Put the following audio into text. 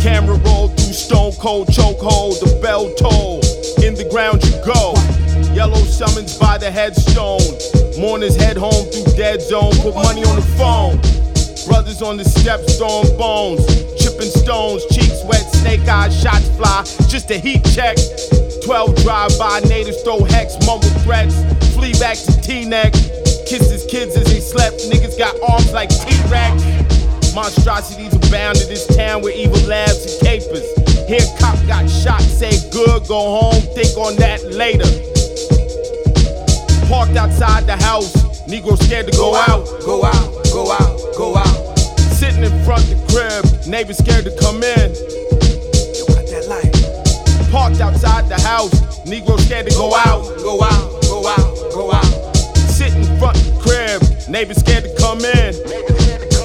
Camera roll through stone cold chokehold. The bell toll. In the ground you go. Yellow summons by the headstone. Mourners head home through dead zone. Put money on the phone. Brothers on the steps throwing bones. Chipping stones. Cheeks wet. Snake eyes. Shots fly. Just a heat check. 12 drive-by. Natives throw hex. Mumble threats. Flee back to T-neck. Kisses kids as they slept. Niggas got arms like T-Rex. Monstrosities abound in this town with evil labs and capers. Here cop got shot, say good, go home, think on that later. Parked outside the house, Negro scared to go out. Go out, go out, go out. Sitting in front the crib, neighbors scared to come in. Yo, got that light. Parked outside the house, Negro scared to go out. Go out, go out, go out. Sitting in front the crib, neighbors scared to come in.